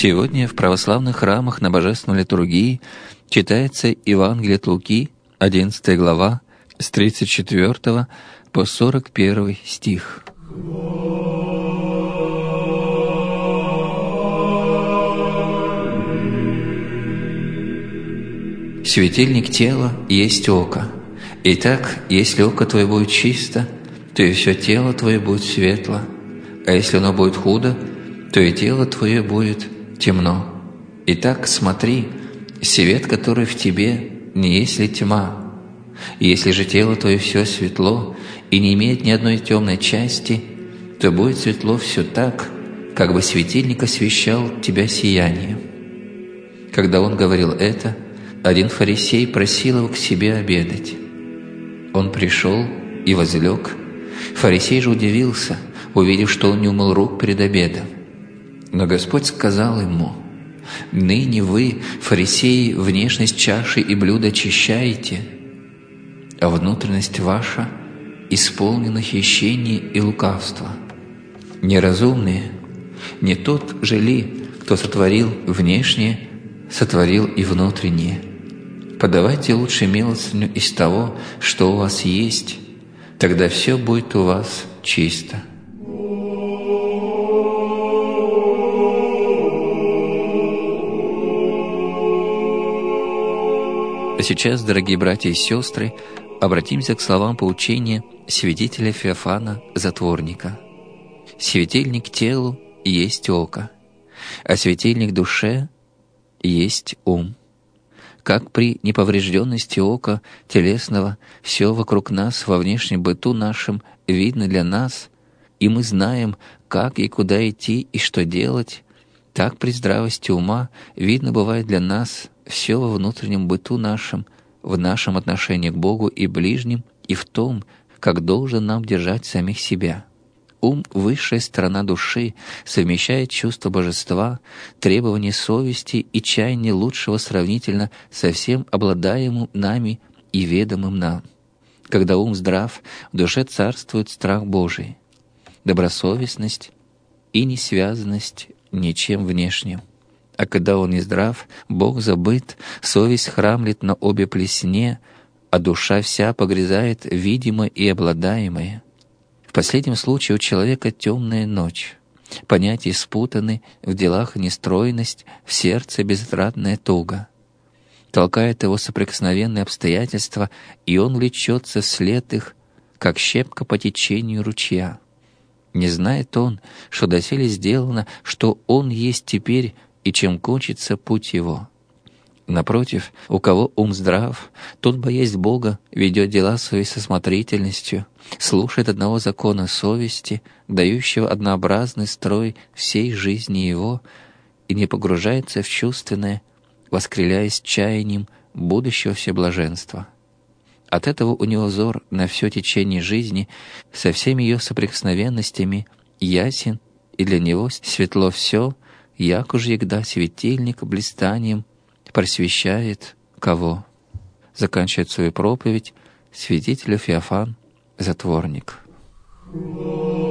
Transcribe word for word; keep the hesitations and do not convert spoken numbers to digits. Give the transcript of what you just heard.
Сегодня в православных храмах на Божественной литургии читается Евангелие от Луки, одиннадцатая глава, с тридцать четвёртого по сорок первый стих. Светильник тела есть око. Итак, если око твое будет чисто, то и все тело твое будет светло, а если оно будет худо, то и тело твое будет темно. Итак, смотри, свет, который в тебе, не есть ли тьма? Если же тело твое все светло и не имеет ни одной темной части, то будет светло все так, как бы светильник освещал тебя сиянием. Когда он говорил это, один фарисей просил его к себе обедать. Он пришел и возлег. Фарисей же удивился, увидев, что он не умыл рук перед обедом. Но Господь сказал ему: «Ныне вы, фарисеи, внешность чаши и блюда очищаете, а внутренность ваша исполнена хищения и лукавства. Неразумные, не тот же ли, кто сотворил внешнее, сотворил и внутреннее? Подавайте лучше милостыню из того, что у вас есть, тогда все будет у вас чисто». А сейчас, дорогие братья и сестры, обратимся к словам поучения святителя Феофана Затворника. «Светильник телу есть око, а светильник душе есть ум. Как при неповрежденности ока телесного все вокруг нас во внешнем быту нашем видно для нас, и мы знаем, как и куда идти и что делать, так при здравости ума видно бывает для нас все во внутреннем быту нашем, в нашем отношении к Богу и ближним, и в том, как должен нам держать самих себя. Ум — высшая сторона души, совмещает чувство божества, требования совести и чаяние лучшего сравнительно со всем обладаемым нами и ведомым нам. Когда ум здрав, в душе царствует страх Божий, добросовестность и несвязанность ничем внешним. А когда он нездрав, Бог забыт, совесть храмлет на обе плесне, а душа вся погрязает в видимое и обладаемое. В последнем случае у человека темная ночь, понятия спутаны, в делах нестройность, в сердце безотрадная туга. Толкает его соприкосновенные обстоятельства, и он влечется вслед их, как щепка по течению ручья. Не знает он, что доселе сделано, что он есть теперь, и чем кончится путь его. Напротив, у кого ум здрав, тот, боясь Бога, ведет дела своей со смотрительностью, слушает одного закона совести, дающего однообразный строй всей жизни его, и не погружается в чувственное, воскреляясь чаянием будущего всеблаженства. От этого у него взор на все течение жизни со всеми ее соприкосновенностями ясен, и для него светло все, як уж егда светильник блистанием просвещает кого. Заканчивает свою проповедь святитель Феофан Затворник.